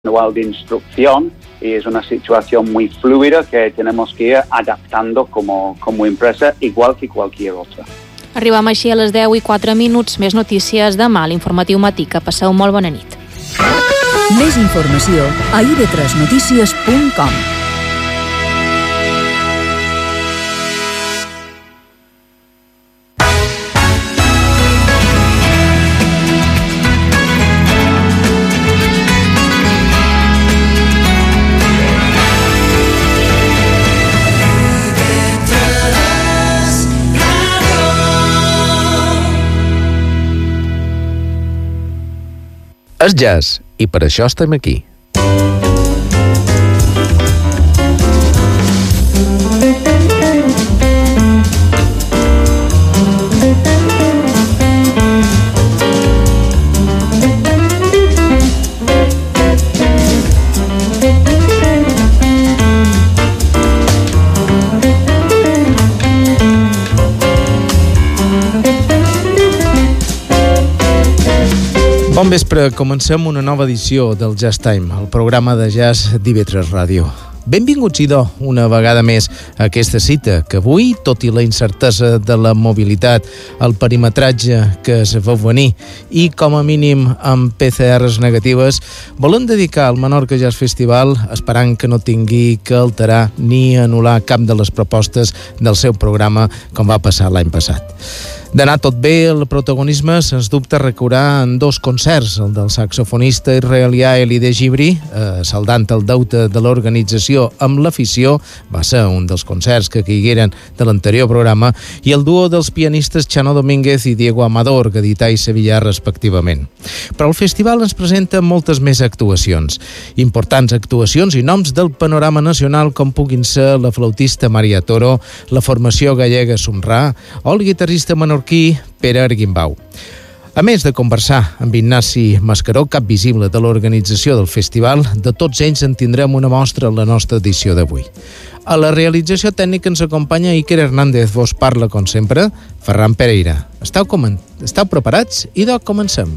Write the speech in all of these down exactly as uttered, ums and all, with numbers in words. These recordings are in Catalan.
manual de instrucción y es una situación muy fluida que tenemos que ir adaptando como, como empresa, igual que cualquier otra. Arribam així a les deu i quatre minuts. Més notícies demà a l'Informatiu Matí. Que passeu molt bona nit. Més informació a i ve tres notícies punt com. És jazz, i per això estem aquí. Bon vespre, comencem una nova edició del Jazz Time, el programa de jazz d'I ve tres Ràdio. Benvinguts, idò, una vegada més a aquesta cita, que avui, tot i la incertesa de la mobilitat, el perimetratge que es veu venir i, com a mínim, amb P C Rs negatives, volen dedicar al Menorca Jazz Festival esperant que no tingui que alterar ni anul·lar cap de les propostes del seu programa, com va passar l'any passat. D'anar tot bé, el protagonisme, sens dubte, recaurà en dos concerts, el del saxofonista israelià Eli de Gibri, eh, saldant el deute de l'organització amb l'afició, va ser un dels concerts que caigueren de l'anterior programa, i el duo dels pianistes Chano Domínguez i Diego Amador, Gadità i Sevillà, respectivament. Però el festival ens presenta moltes més actuacions, importants actuacions i noms del panorama nacional, com puguin ser la flautista Maria Toro, la formació gallega Sumrà o el guitarrista menorquí Pere Arguimbau. A més de conversar amb Ignasi Mascaró, cap visible de l'organització del festival, de tots ells en tindrem una mostra a la nostra edició d'avui. A la realització tècnica ens acompanya Iker Hernández, vos parla, com sempre, Ferran Pereira. Esteu, comen... Esteu preparats? Idò, comencem.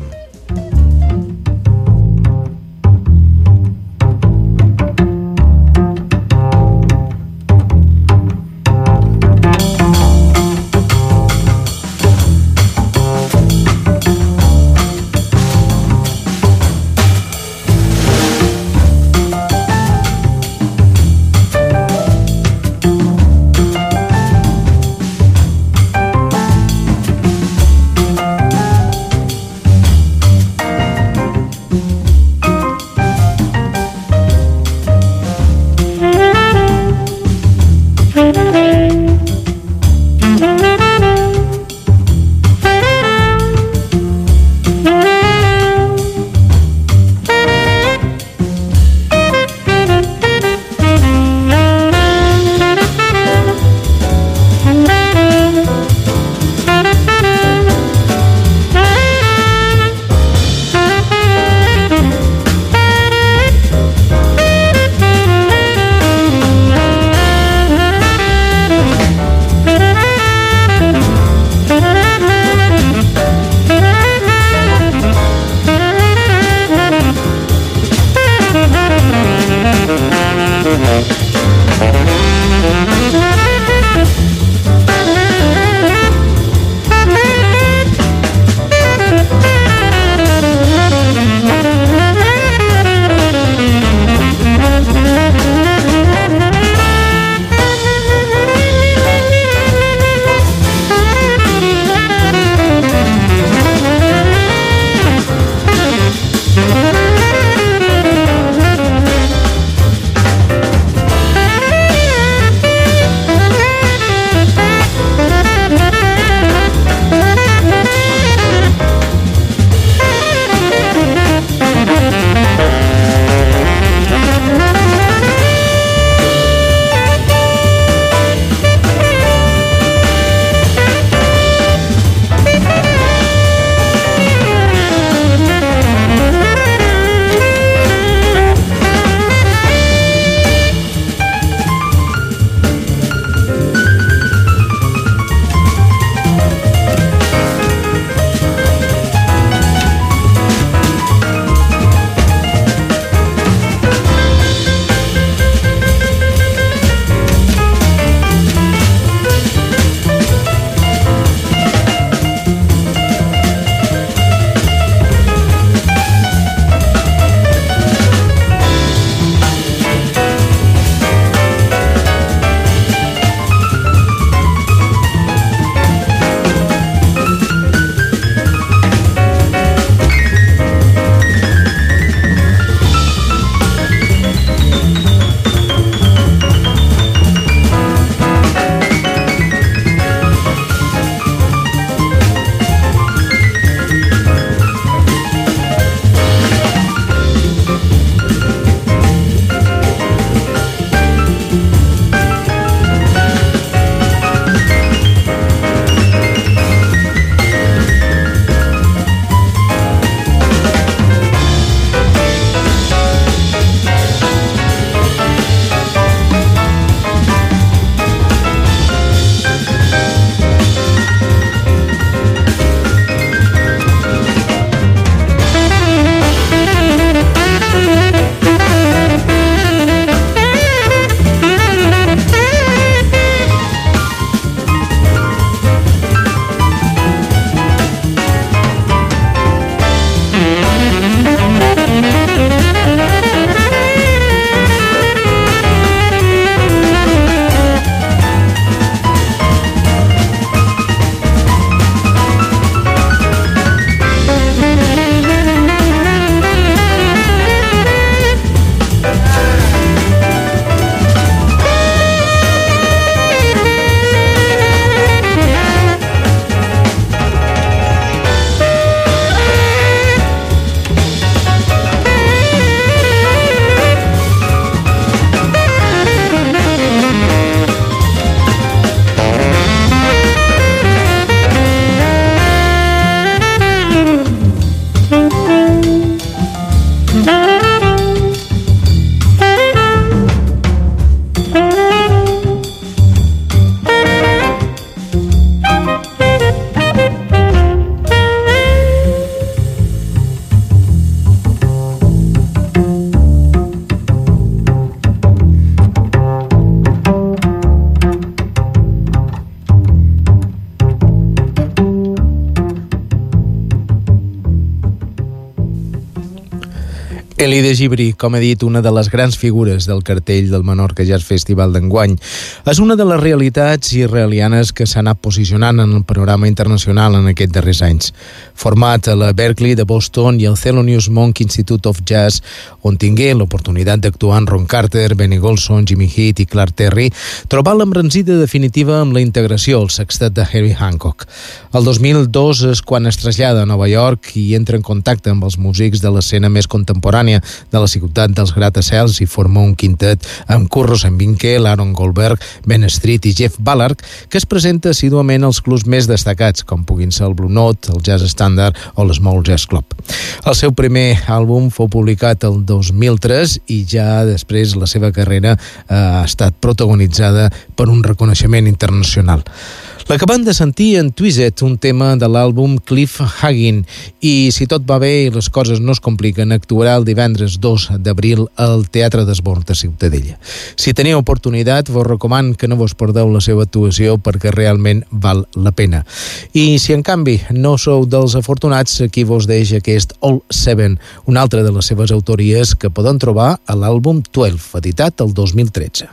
Gibri, com he dit, una de les grans figures del cartell del Menorca Jazz Festival d'enguany. És una de les realitats israelianes que s'ha anat posicionant en el panorama internacional en aquests darrers anys. Format a la Berklee de Boston i al Thelonious Monk Institute of Jazz, on tingué l'oportunitat d'actuar amb Ron Carter, Benny Golson, Jimmy Heath i Clark Terry, trobà l'embranzida definitiva amb la integració al sextet de Herbie Hancock. El dos mil dos és quan es trasllada a Nova York i entra en contacte amb els músics de l'escena més contemporània de la ciutat dels gratacels i forma un quintet amb Kurt Rosenwinkel, Aaron Goldberg, Ben Street i Jeff Ballard, que es presenta assíduament als clubs més destacats, com puguin ser el Blue Note, el Jazz Standard o l'Small Jazz Club. El seu primer àlbum fou publicat el dos mil tres i ja després la seva carrera ha estat protagonitzada per un reconeixement internacional. L'acabem de sentir en Twisted, un tema de l'àlbum Cliff Haggin, i si tot va bé i les coses no es compliquen, actuarà el divendres dos d'abril al Teatre d'Esbord de Ciutadella. Si teniu oportunitat, vos recomano que no vos perdeu la seva actuació perquè realment val la pena. I si en canvi no sou dels afortunats, aquí vos deix aquest All Seven, una altra de les seves autories que podem trobar a l'àlbum dotze, editat el dos mil tretze.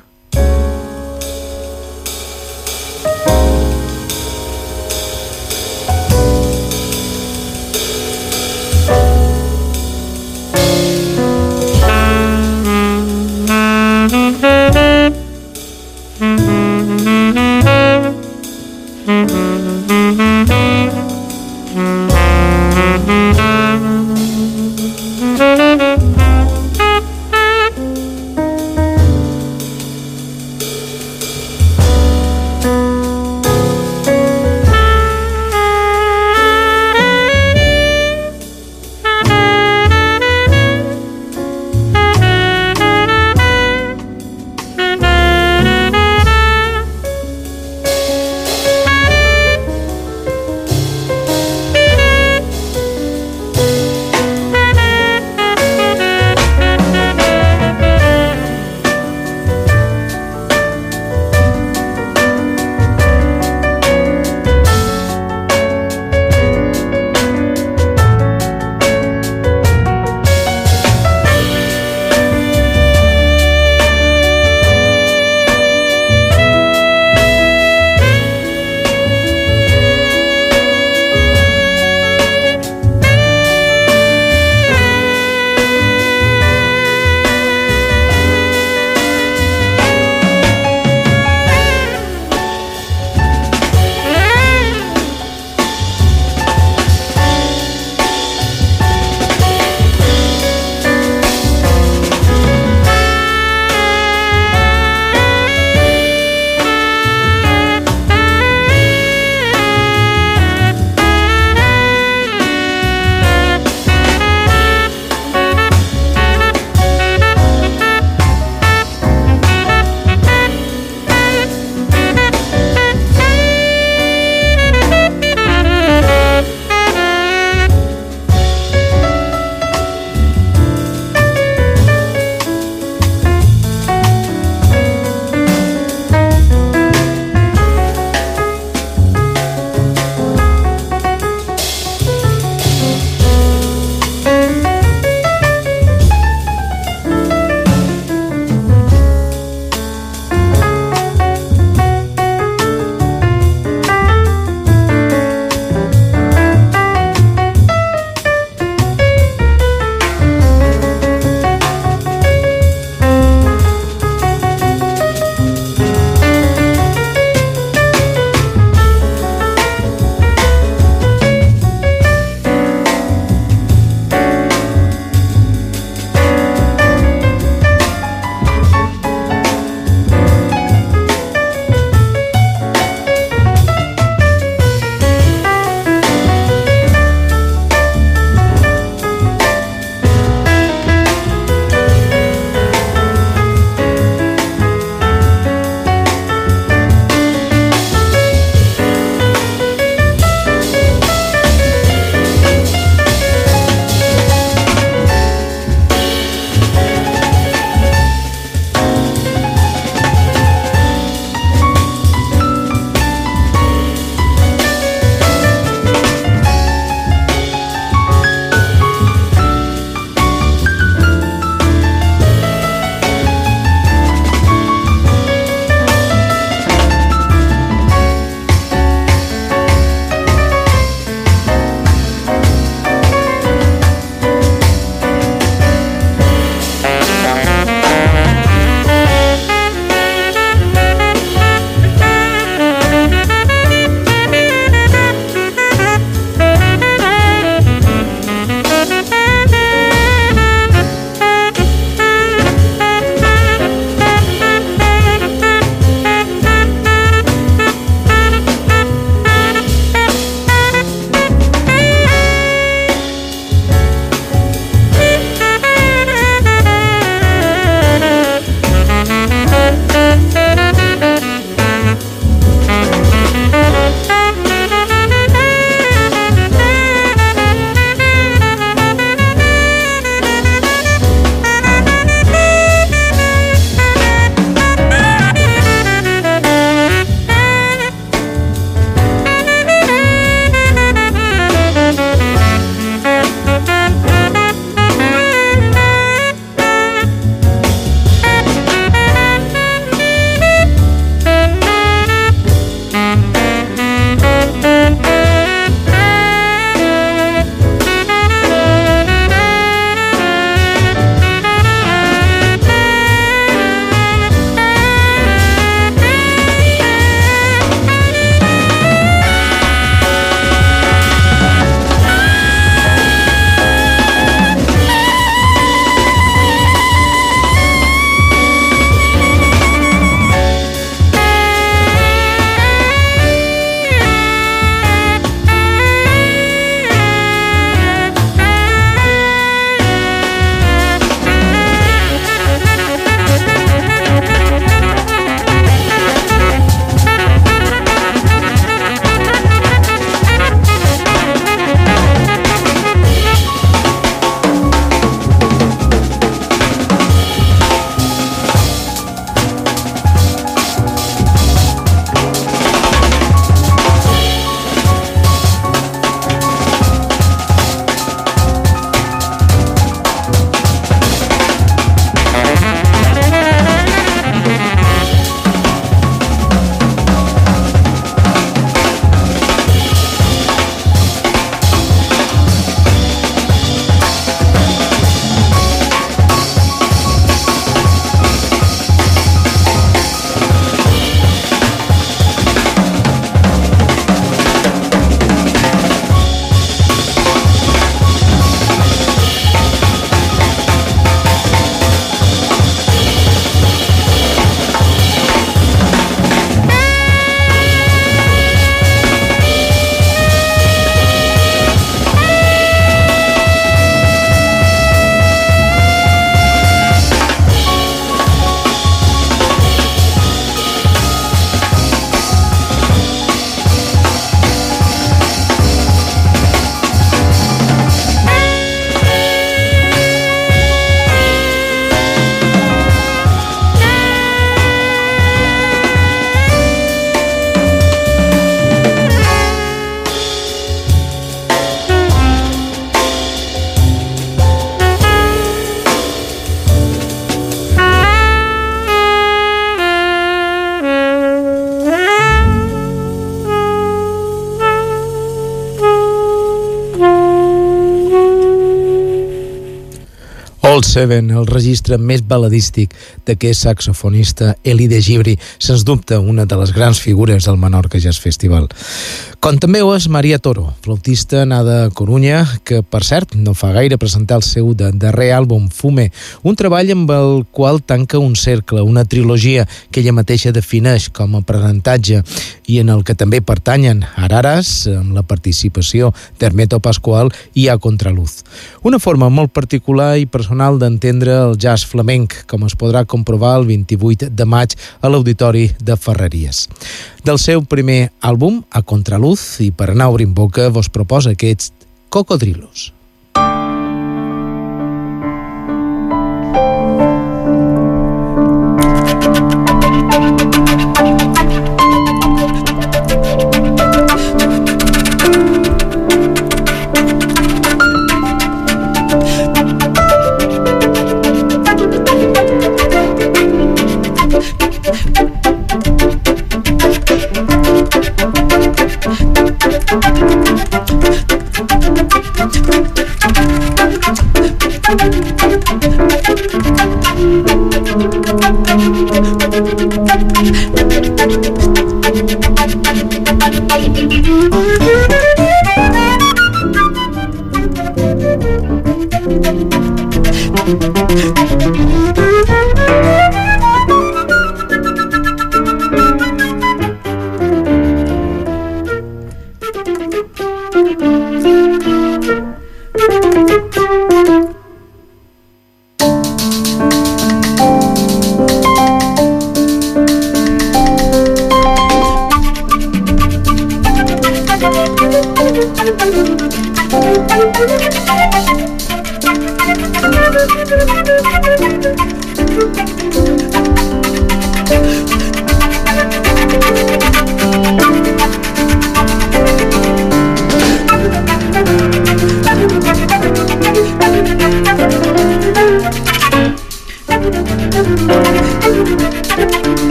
Cold Seven, el registre més baladístic d'aquest saxofonista Eli de Gibri, sens dubte una de les grans figures del Menorca Jazz Festival. Com també ho és Maria Toro, flautista nada a Corunya, que per cert no fa gaire presentar el seu darrer àlbum Fume, un treball amb el qual tanca un cercle, una trilogia que ella mateixa defineix com a aprenentatge i en el que també pertanyen Araras, amb la participació d'Hermeto Pascual, i A Contraluz. Una forma molt particular i personal d'entendre el jazz flamenc, com es podrà comprovar el vint-i-vuit de maig a l'Auditori de Ferreries. Del seu primer àlbum, A Contraluz, i per anar obrint boca, vos proposa aquests Cocodrilos.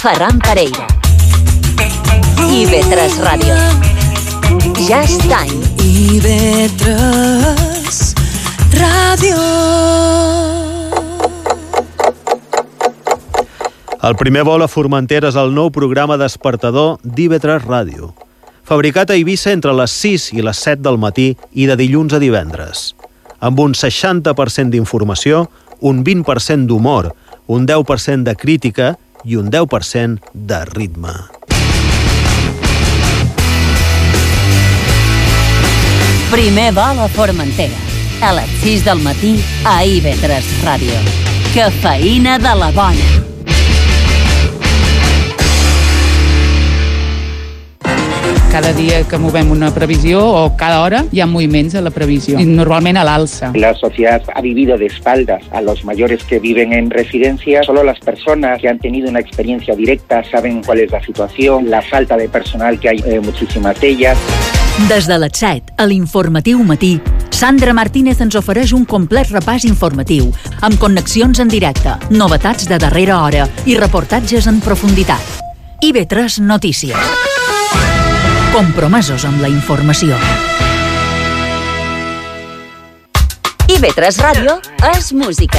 Ferran Pereira. I V tres Ràdio. Jazz Time. I V tres Ràdio. El primer vol a Formentera és el nou programa despertador d'I V tres Ràdio. Fabricat a Eivissa entre les sis i les set del matí i de dilluns a divendres. Amb un seixanta per cent d'informació, un vint per cent d'humor, un deu per cent de crítica i un deu per cent de ritme. Primer vol a Formentera. A les sis del matí a I V tres Ràdio. Cafeïna de la bona. Cada dia que movem una previsió o cada hora hi ha moviments a la previsió, y normalment a l'alça. La sociedad ha vivido de espaldas a los mayores que viven en residencia. Solo las personas que han tenido una experiencia directa saben cuál es la situación, la falta de personal que hay, eh, muchísimas de ellas. Des de les set, a l'Informatiu Matí, Sandra Martínez ens ofereix un complet repàs informatiu, amb connexions en directe, novetats de darrera hora i reportatges en profunditat. I V tres Notícies. Compromesos amb la informació. I V tres Ràdio és música.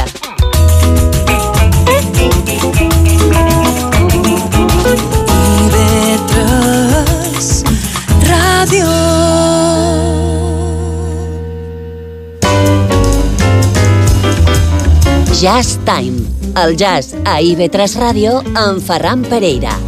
I V tres Ràdio. Jazz Time. El jazz a I V tres Ràdio amb Ferran Pereira.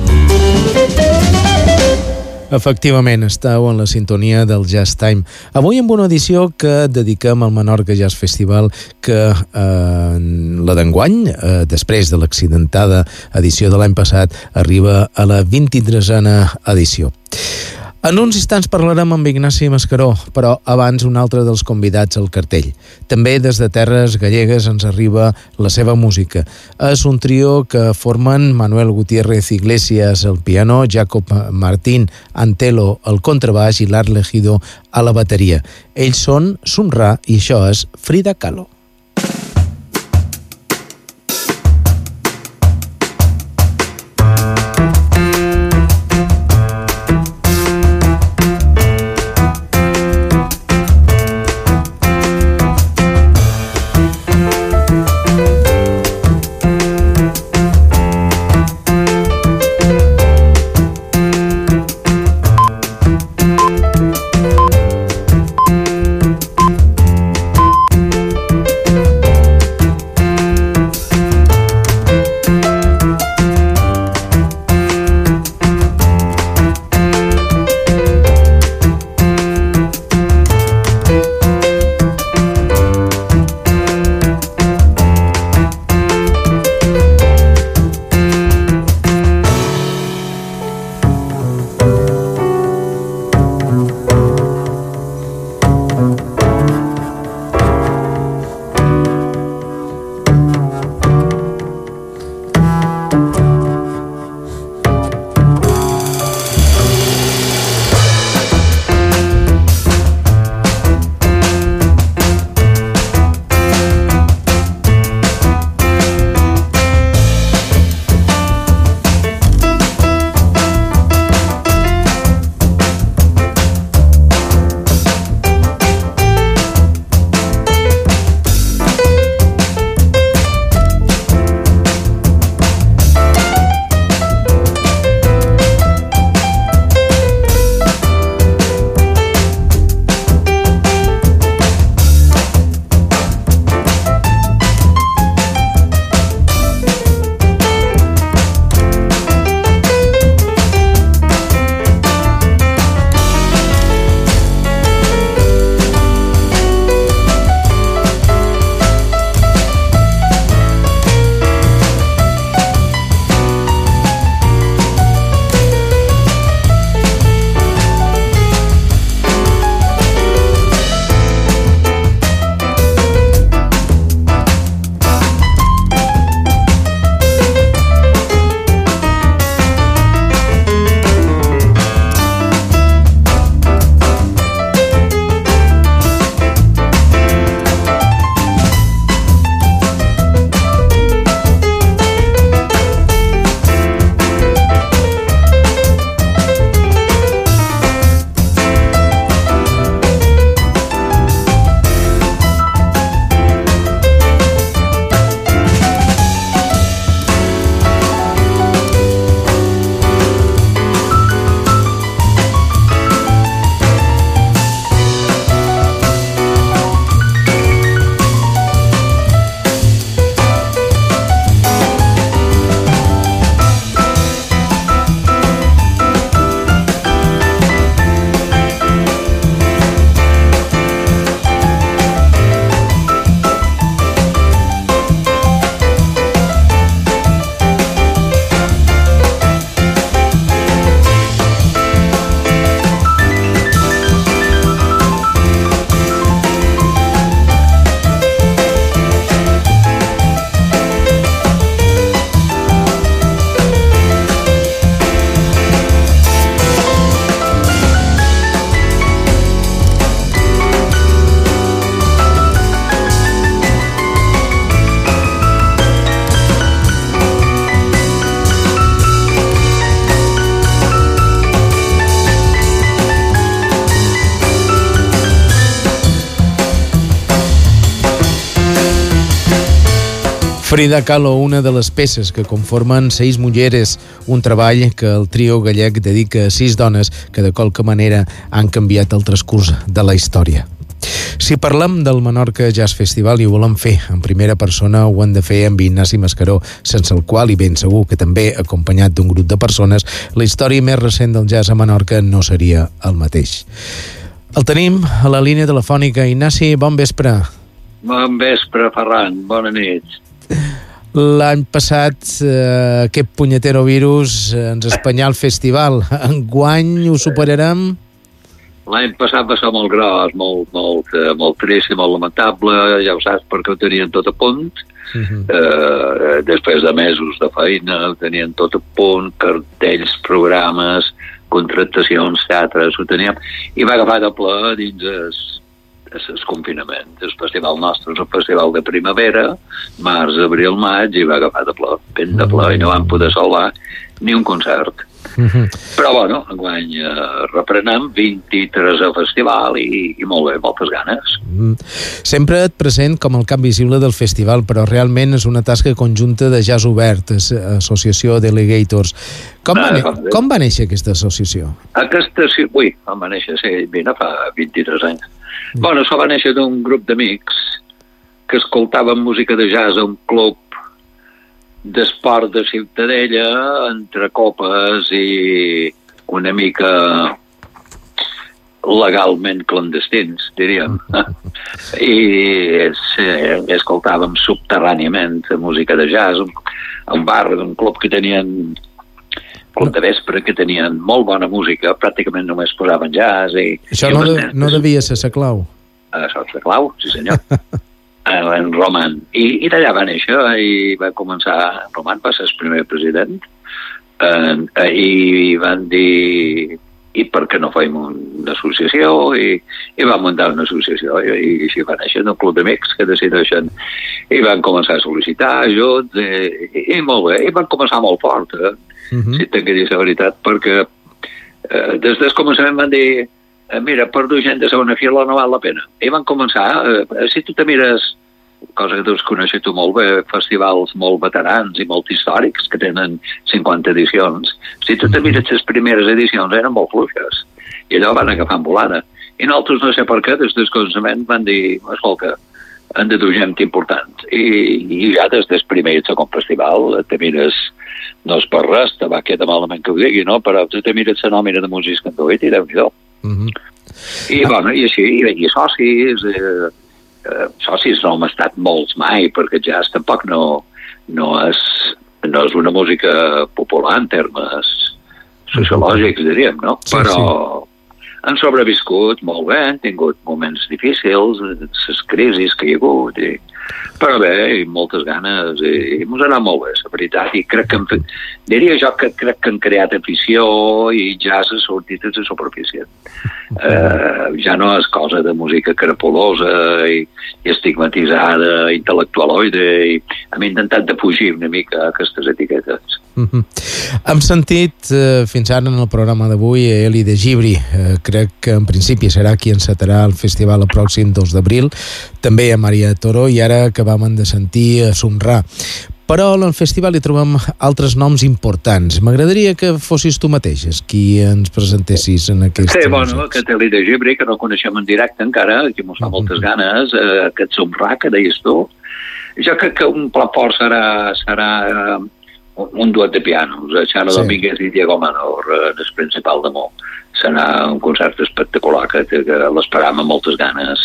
Efectivament, estàu en la sintonia del Jazz Time. Avui amb una edició que dediquem al Menorca Jazz Festival, que eh, la d'enguany, eh, després de l'accidentada edició de l'any passat, arriba a la vint-i-tresena edició. En uns instants parlarem amb Ignasi Mascaró, però abans un altre dels convidats al cartell. També des de terres gallegues ens arriba la seva música. És un trio que formen Manuel Gutiérrez Iglesias al piano, Jacob Martín Antelo al contrabaix i l'Art Legido a la bateria. Ells són Sumra i això és Frida Kahlo. Frida Kahlo, una de les peces que conformen Seis Mulleres, un treball que el trio gallec dedica a sis dones que de qualque manera han canviat el transcurs de la història. Si parlem del Menorca Jazz Festival i ho volem fer en primera persona, ho hem de fer amb Ignasi Mascaró, sense el qual, i ben segur que també acompanyat d'un grup de persones, la història més recent del jazz a Menorca no seria el mateix. El tenim a la línia telefònica. Ignasi, bon vespre. Bon vespre, Ferran. Bona nit. L'any passat eh, aquest punyetero virus ens espanyà el festival. Enguany ho superarem? L'any passat va ser molt gros, molt, molt, molt trist i molt lamentable, ja ho saps, perquè ho tenien tot a punt. Uh-huh. eh, després de mesos de feina ho tenien tot a punt, cartells, programes, contractacions, teatres, ho teníem, i va agafar de ple dins es, el confinament. El festival nostre és el festival de primavera, març, abril, maig, i va agafar de ple, ben de ple, i no vam poder salvar ni un concert. Uh-huh. Però bueno, enguany eh, reprenem vint-i-tres al festival i, i molt bé, moltes ganes. Mm. Sempre et present com el cap visible del festival, però realment és una tasca conjunta de Jazz Obert, Associació Delegators. Com va, ah, com va néixer aquesta associació? Aquesta, sí, ui, va néixer, sí, vine, fa vint-i-tres anys. Mm. Bueno, això va néixer d'un grup d'amics que escoltaven música de jazz a un club d'esport de Ciutadella, entre copes i una mica legalment clandestins, diríem. I es, eh, escoltàvem subterràniament música de jazz, un, un bar, un club que tenien club de vespre, que tenien molt bona música, pràcticament només posaven jazz. I, Això i no, de, no devia ser sa clau. Això és la clau, sí senyor. En Roman, i, i d'allà va néixer i va començar, Roman va ser el primer president, eh, i van dir i per què no fem una associació, i, i van muntar una associació, i, i així va néixer un club d'amics que decideixen, i van començar a sol·licitar ajuts, i, i, i molt bé, i van començar molt fort, eh? Uh-huh. Si tinc que dir la veritat, perquè eh, des del començament van dir mira, per dur gent de segona fila no val la pena. I van començar, eh, si tu te mires, cosa que tu has coneixes tu molt bé, festivals molt veterans i molt històrics que tenen cinquanta edicions, si tu te mires les primeres edicions eren molt fluixes i allò van agafant volada. I nosaltres no sé per què, des del començament van dir, escolta, han de dur gent important. I, i ja des del primer i el segon festival te mires, no és per res, te va quedar malament que ho digui, no? Però tu te mires la nòmina de músics que han duit i Déu-n'hi-do. Uh-huh. I, ah. bueno, i així, i, i socis, eh, eh, socis no hem estat molts mai, perquè jazz tampoc no, no, és, no és una música popular en termes sociològics, diríem, no? Sí, però sí. Han sobreviscut molt bé, han tingut moments difícils, les crisis que hi ha hagut, i, però bé, i moltes ganes, i, i mos ha anat molt bé, la veritat, i crec que hem, diria jo que crec que han creat afició i ja s'ha sortit a la superfície. Uh, ja no és cosa de música crapolosa i, i estigmatitzada, intel·lectualoide, i hem intentat de fugir una mica a aquestes etiquetes. Uh-huh. Hem sentit eh, fins ara en el programa d'avui a Eli de Gibri, eh, crec que en principi serà qui encetarà el festival el pròxim dos d'abril, també a Maria Toro, i ara acabàvem de sentir a Sumrà. Però al festival hi trobem altres noms importants. M'agradaria que fossis tu mateixes qui ens presentessis en aquesta... Sí, bueno, aquest Eli de Gibri, que no coneixem en directe encara, que mos fa uh-huh. moltes ganes, eh, aquest Sumrà, que deies tu. Jo crec que un pla fort serà, serà eh, un duet de pianos, Xara sí. Domínguez i Diego Manor, eh, el principal de Mo. Serà un concert espectacular que, que l'esperam amb moltes ganes.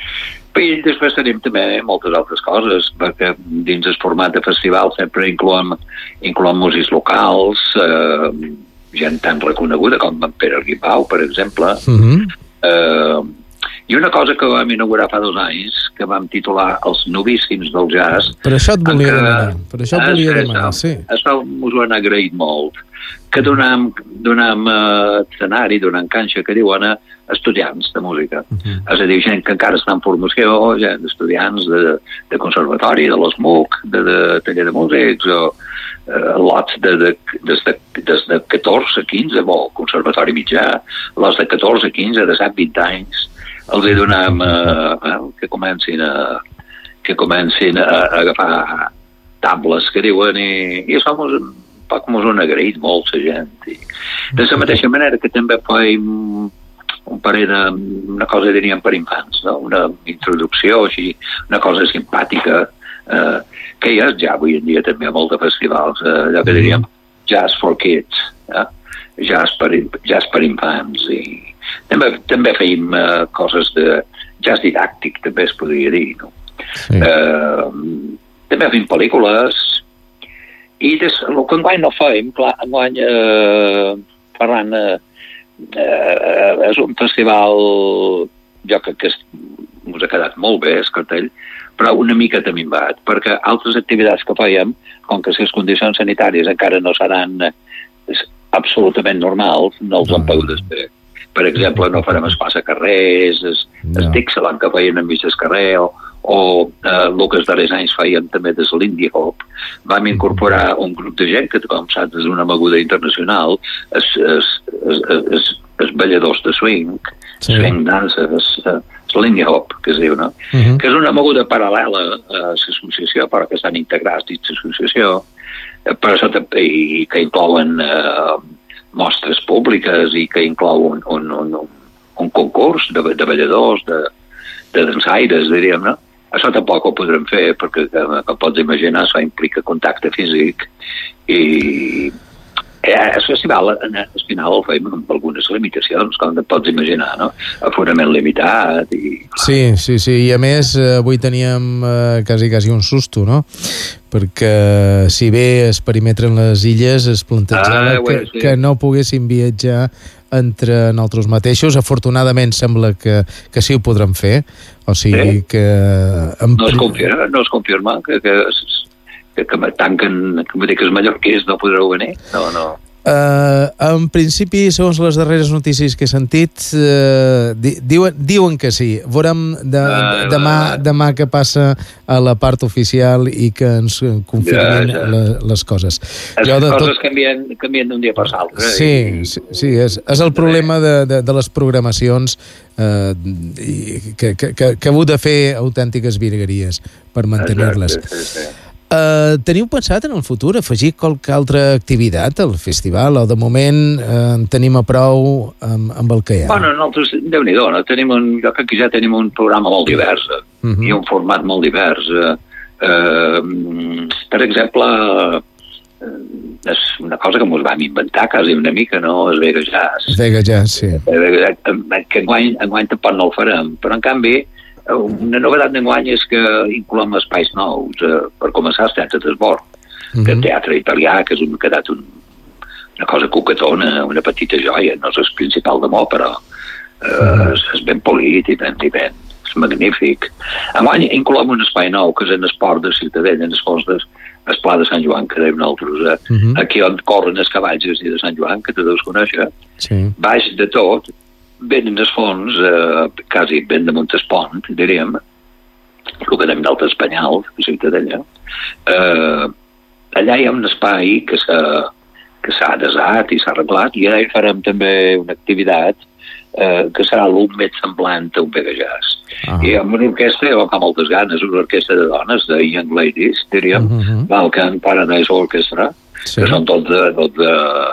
I després tenim també moltes altres coses, perquè dins el format de festival sempre incloem, incloem músics locals, eh, gent tan reconeguda com en Pere Arquipau, per exemple. Uh-huh. eh, I una cosa que vam inaugurar fa dos anys, que vam titular Els novíssims del jazz. Per això et volia demanar, per això et volia demanar, sí. Això us ho han agraït molt, que donam, donam uh, escenari, donam canxa, que diuen, a estudiants de música. Uh-huh. És a dir, gent que encara està en formació, gent d'estudiants de, de conservatori, de l'E S M U C, de, de taller de músics, o uh, lots de, de, des, de, des de catorze a quinze, bo, conservatori mitjà, lots de catorze a quinze, de set a vint anys, els hi donem uh, uh, que comencin a que comencin a, a agafar tables que diuen i, i som un poc mos han agraït molt la gent. I de la mateixa manera que també fèiem un parell de, una cosa diríem per infants, no? Una introducció així, una cosa simpàtica, eh, que hi ha ja avui en dia també a molts de festivals, eh, allò que diríem jazz for kids, eh? jazz, per, jazz per infants, i també, també fèiem eh, coses de jazz didàctic, també es podria dir, no? Sí. Eh, també fèiem pel·lícules, i des, el que enguany no fèiem, clar, enguany eh, Ferran, eh, eh, és un festival, jo crec que us ha quedat molt bé el cartell, però una mica minvat, perquè altres activitats que fèiem, com que les condicions sanitàries encara no seran absolutament normals, no els han pogut fer. Per exemple, no farem es passa carrers, es, no. es Dixieland que feien enmig del carrer, o, o eh, el que els darrers anys feien també des de l'Indie Hop. Vam incorporar un grup de gent que, com saps, és una moguda internacional, els, els, els, els, els balladors de swing, sí. swing dances, eh, l'Indie Hop, que es diu, no? Uh -huh. Que és una moguda paral·lela a l'associació, però que estan integrats dins l'associació, eh, per això, i que inclouen eh, mostres públiques i que inclou un, un, un, un concurs de, de balladors, de, de dansaires, diríem, no? Això tampoc ho podrem fer perquè, com pots imaginar, això implica contacte físic i eh, el festival, al final, el fem amb algunes limitacions, com pots imaginar, no? Aforament limitat i... Sí, sí, sí, i a més avui teníem eh, quasi, quasi un susto, no? Perquè si bé es perimetren les illes es plantejava ah, que, sí. que no poguessin viatjar entre nosaltres mateixos. Afortunadament sembla que, que sí ho podrem fer, o sigui sí. que... En... No es confirma, no es confirma que, que, que, que tanquen, que, que els mallorquins no podreu venir, no, no. Uh, en principi, segons les darreres notícies que he sentit, uh, di diuen, diuen que sí. Veurem de, uh, demà, demà què passa a la part oficial i que ens confirmin ja, ja. Le, les coses. Les jo de coses tot... canvien, canvien d'un dia per l'altre. Sí, i... sí, sí és, és el problema de, de, de les programacions uh, que, que, que, que heu de fer autèntiques virgueries per mantenir-les. Sí, sí, sí. Uh, teniu pensat en el futur afegir qualque altra activitat al festival o de moment uh, tenim a prou amb, amb el que hi ha? Bueno, nosaltres, Déu-n'hi-do, no? Tenim un, jo crec que ja tenim un programa molt divers uh -huh. i un format molt divers. Uh, uh, per exemple, uh, és una cosa que ens vam inventar quasi una mica, no? És Vega Jazz. Vega Jazz, sí. Que enguany, enguany tampoc no el farem, però en canvi una novetat d'enguany és que incloem espais nous, eh, per començar el teatre d'esbord, uh -huh. el teatre italià, que és un, quedat un, una cosa coquetona, una petita joia, no és el principal de mo, però eh, uh -huh. és, és ben polit i ben, i ben, és magnífic. Enguany incloem un espai nou, que és en esport de Ciutadella, en els fons del Pla de Sant Joan, que dèiem nosaltres, eh? uh -huh. aquí on corren els cavalls de Sant Joan, que tu deus conèixer, sí. Baix de tot, ben en el fons, eh, quasi ben damunt el pont, diríem, el que dèiem d'Alta Espanyol, a Ciutadella, eh, allà hi ha un espai que s'ha que s'ha desat i s'ha arreglat, i ara hi farem també una activitat eh, que serà l'un més semblant a un Vega Jazz. Ah. I amb una orquestra, jo amb moltes ganes, una orquestra de dones, de Young Ladies, diríem, uh -huh. Balkan Paradise Orchestra, sí. que són tots de, tot de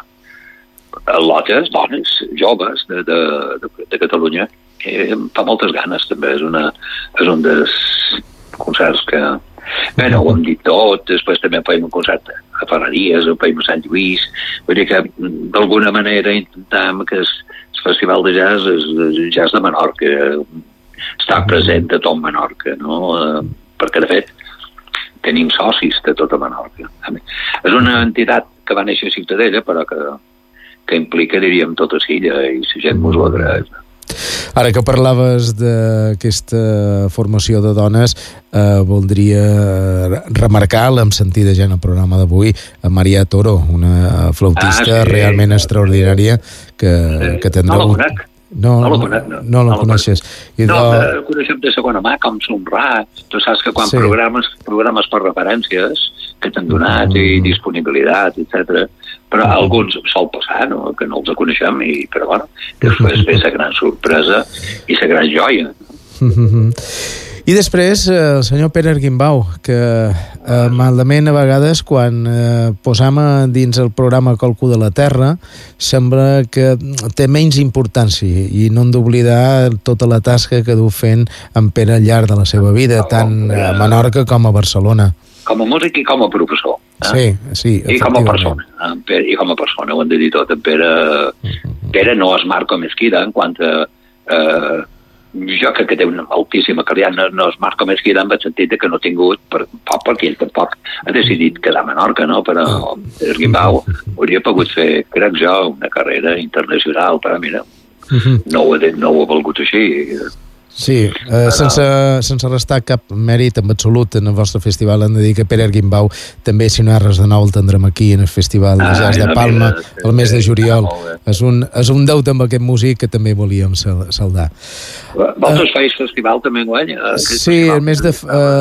lotes, dones, joves de, de, de, de Catalunya, que em fa moltes ganes també, és, una, és un dels concerts que bé, no ho hem dit tot, després també fèiem un concert a Ferreries, o fèiem a Sant Lluís, vull dir que d'alguna manera intentàvem que el festival de jazz és el jazz de Menorca, està present a tot Menorca, no? Perquè de fet tenim socis de tota Menorca. És una entitat que va néixer a Ciutadella, però que que implica, diríem, tota l'illa i la gent mos ho agraeix. Ara que parlaves d'aquesta formació de dones, eh, voldria remarcar, l'hem sentit ja en el programa d'avui, a Maria Toro, una flautista ah, sí, realment sí, extraordinària que, sí. que tindrà... No la conec. No, no, no, no, no la no coneixes. I no, de... la coneixem de segona mà, com Sonrà. Tu saps que quan sí. programes, programes per referències que t'han donat mm. i disponibilitat, etcètera, però mm. alguns sol passar, no? Que no els coneixem, i, però bueno, després ve la gran sorpresa i la gran joia. Mm-hmm. I després el senyor Pere Arquimbau, que eh, malament a vegades quan eh, posam dins el programa Qualcú de la Terra sembla que té menys importància i no hem d'oblidar tota la tasca que du fent en Pere al llarg de la seva vida, tant a Menorca com a Barcelona. Com a músic i com a professor. Eh? Sí, sí, I com a persona. En Pere, I com a persona, ho hem de dir tot. En Pere, Pere no es marca mesquida en quant a... Eh, jo crec que té una altíssima carrera, no, no es marca mesquida en el sentit que no ha tingut, per, poc perquè ell tampoc ha decidit quedar a Menorca, no? Però Pere Argimbau hauria pogut fer, crec jo, una carrera internacional, però mira, no ho ha, no ho ha volgut així. Sí, eh, sense, sense restar cap mèrit en absolut en el vostre festival, hem de dir que Pere Argimbau també, si no hi ha res de nou, el tindrem aquí en el Festival de Jazz de Palma el mes de juliol. És un, és un deute amb aquest músic que també volíem saldar. Vosaltres feis festival també enguany? Sí, el mes de...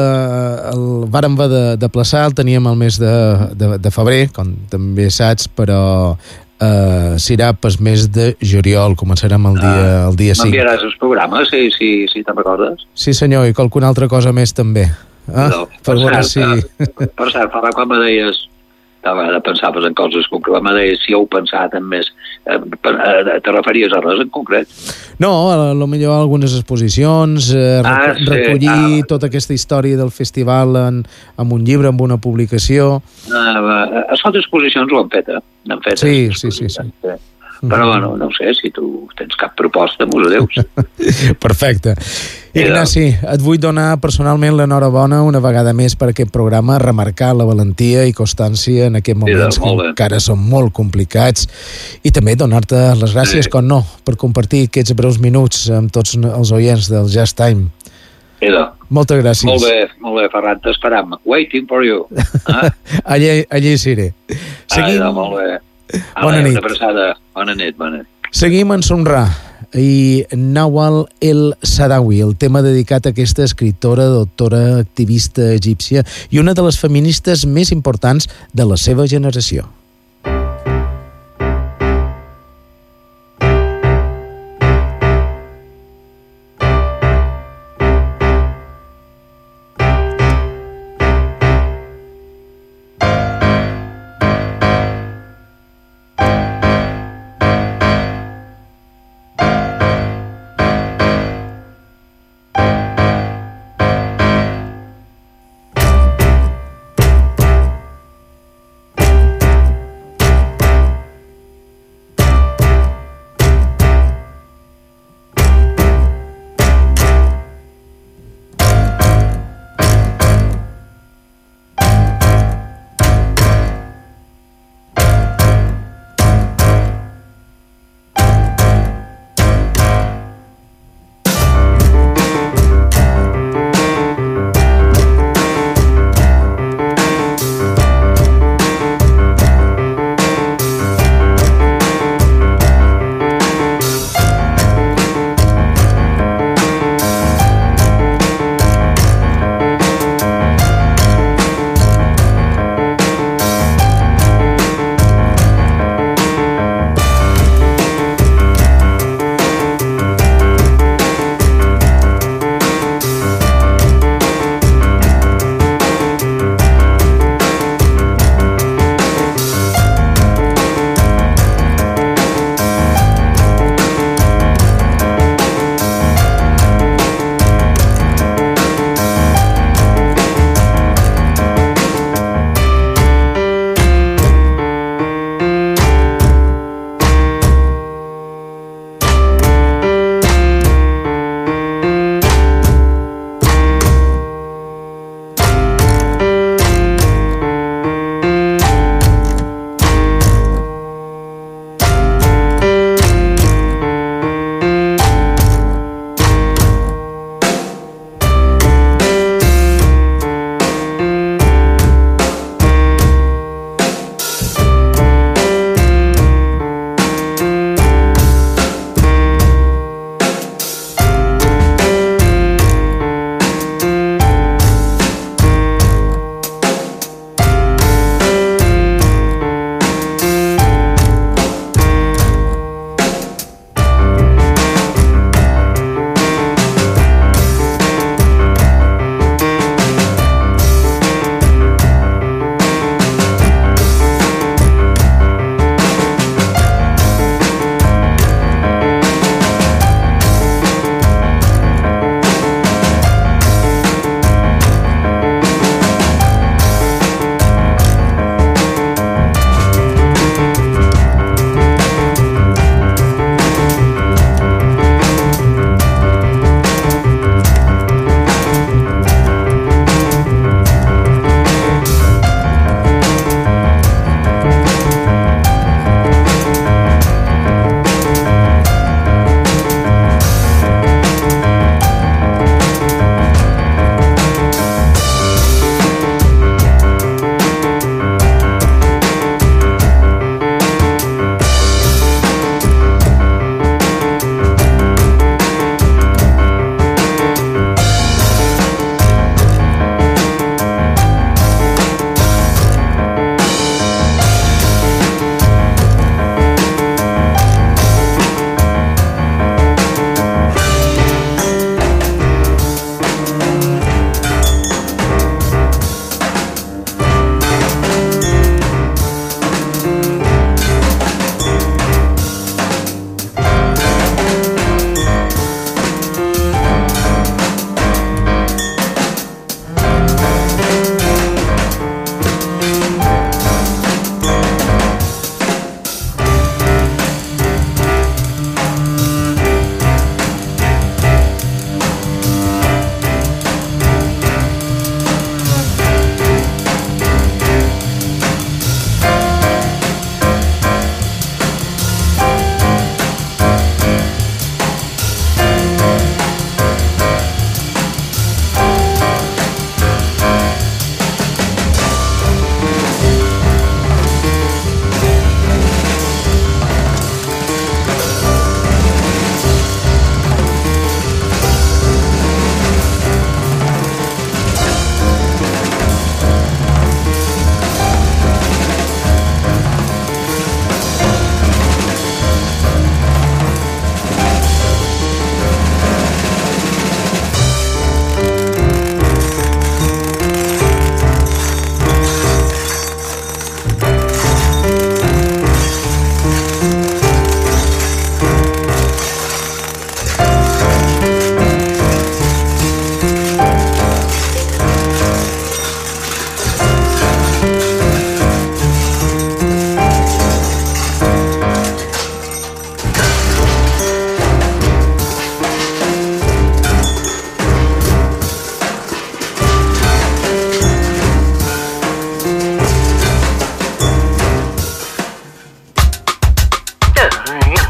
Eh, el vàrem haver de, de plaçar, el teníem el mes de, de, de febrer, com també saps, però... Uh, serà pas mes de juliol, començarem el dia, ah, el dia cinc. M'enviaràs els programes, si, si, si te'n recordes? Sí senyor, i qualcuna altra cosa més també. Ah, no, per, per veure si... Per cert, Ferran, quan me deies a vegades pensaves en coses concretes, me deies si heu pensat en més, eh, te referies a res en concret? No, a lo millor algunes exposicions, eh, ah, sí. recollir ah, tota aquesta història del festival en, en un llibre, en una publicació. Ah, les altres exposicions ho han fet, eh? Han fet sí, sí, sí, sí. sí. Però bueno, no sé, si tu tens cap proposta, mos ho dius. Perfecte. Ignasi, et vull donar personalment l'enhorabona una vegada més per aquest programa, remarcar la valentia i constància en aquests moments que encara són molt complicats, i també donar-te les gràcies, com no, per compartir aquests breus minuts amb tots els oients del Jazz Time. Idò. Moltes gràcies. Molt bé, molt bé, Ferran, t'esperam. Waiting for you. Ah? allí, allí seré. Seguim... Idò, molt bé. Bona nit. Una abraçada. Bona nit, bona nit. Seguim en Sonra i Nawal El Saadawi, el tema dedicat a aquesta escriptora, doctora, activista egípcia i una de les feministes més importants de la seva generació.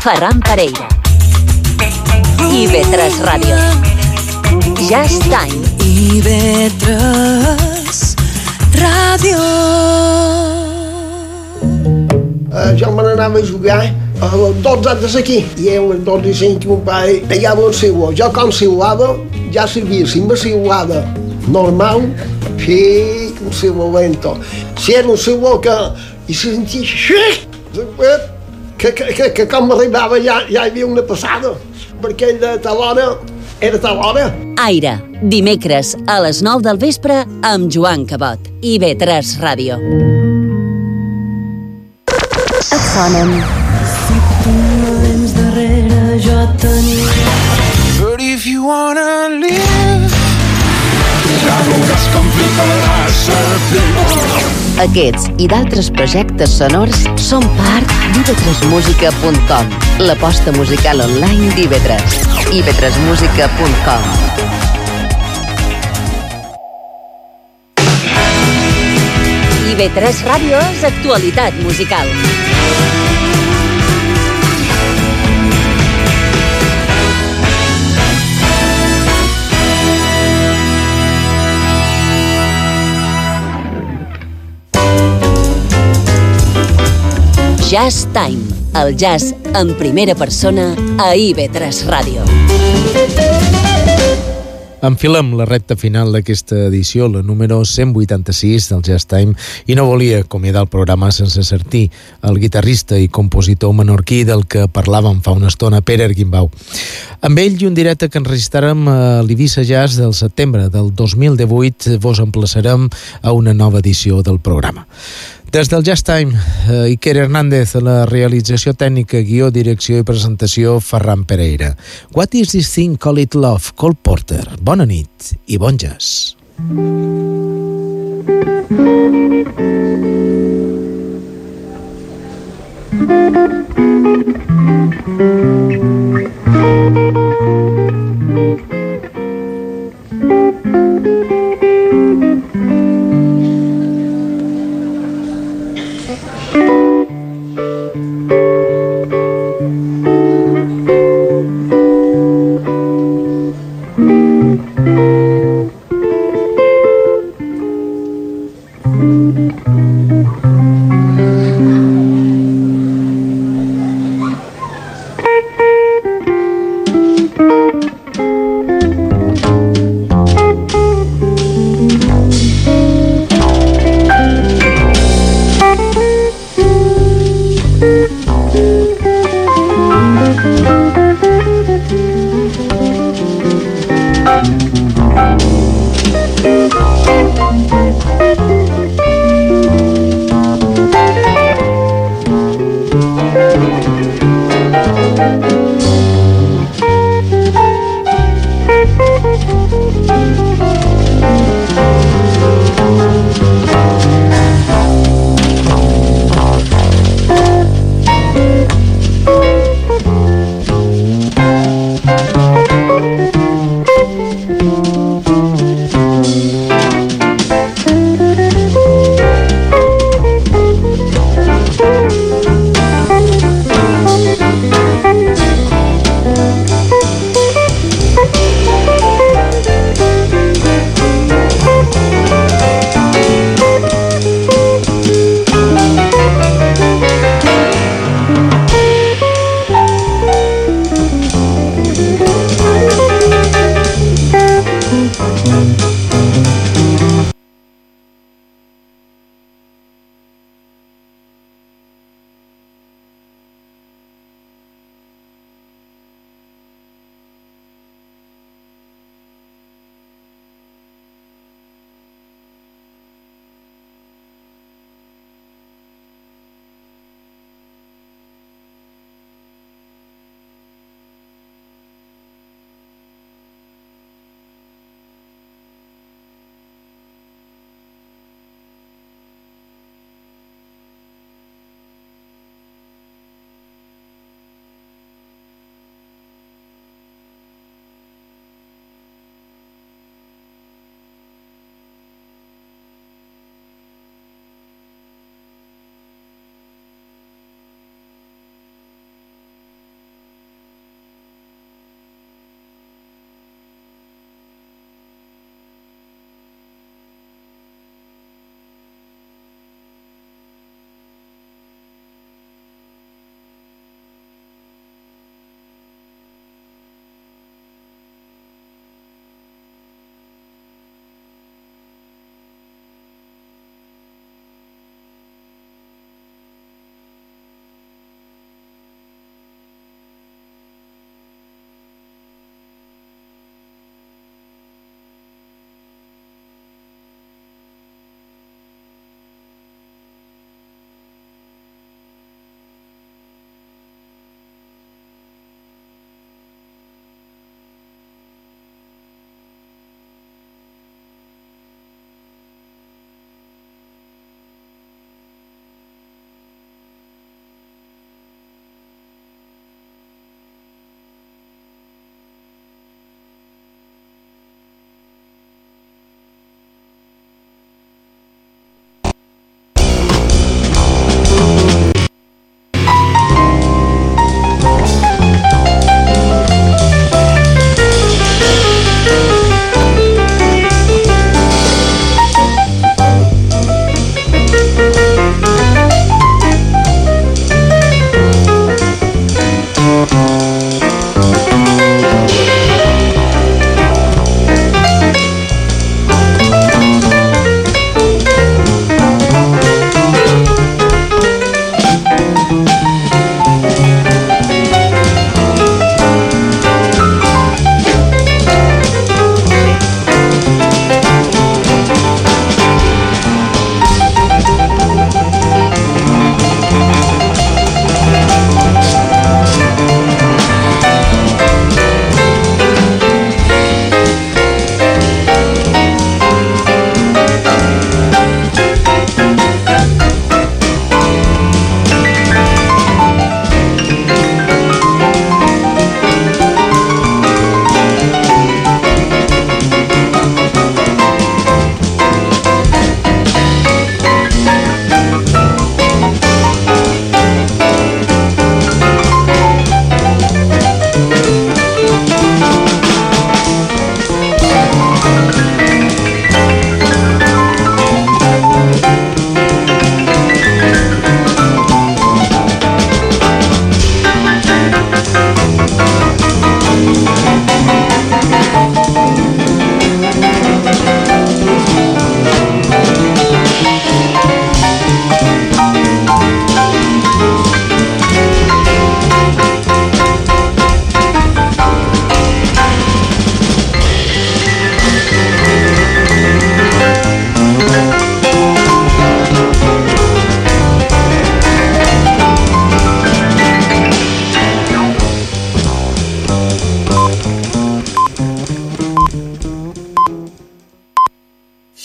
Ferran Pereira. I ve tres Ràdio. Jazz Time. I ve tres Ràdio. Uh, jo me n'anava a jugar a les dotze anys aquí i a les dotze i cinc mon pare pegava el silbo. Jo com silbava ja sabia si me silbava normal sí, un silbo lento. Si era un silbo que i se sentia que, que, que, que com m'arribava ja, ja hi havia una passada perquè de tal hora era tal hora. Aire, dimecres a les nou del vespre amb Joan Cabot. I ve tres Ràdio. Et sonen. Si tu no vens darrere jo tenia. But if you wanna live ja veuràs com fliparàs sempre. Aquests i d'altres projectes sonors són part d'I V tres música punt com, l'aposta musical online d'I V tres. I V tres música punt com. I V tres Ràdio és actualitat musical. Jazz Time, el jazz en primera persona a I V tres Ràdio. Enfilem la recta final d'aquesta edició, la número cent vuitanta-sis del Jazz Time, i no volia acomiadar el programa sense sentir el guitarrista i compositor menorquí del que parlàvem fa una estona, Pere Argimbau. Amb ell i un directe que enregistrarem a l'Ibiza Jazz del setembre del dos mil divuit, vos emplaçarem a una nova edició del programa. Des del Jazz Time, eh, Iker Hernández, a la realització tècnica, guió, direcció i presentació, Ferran Pereira. What is this thing call it love? Cole Porter. Bona nit i bon jazz. Thank you.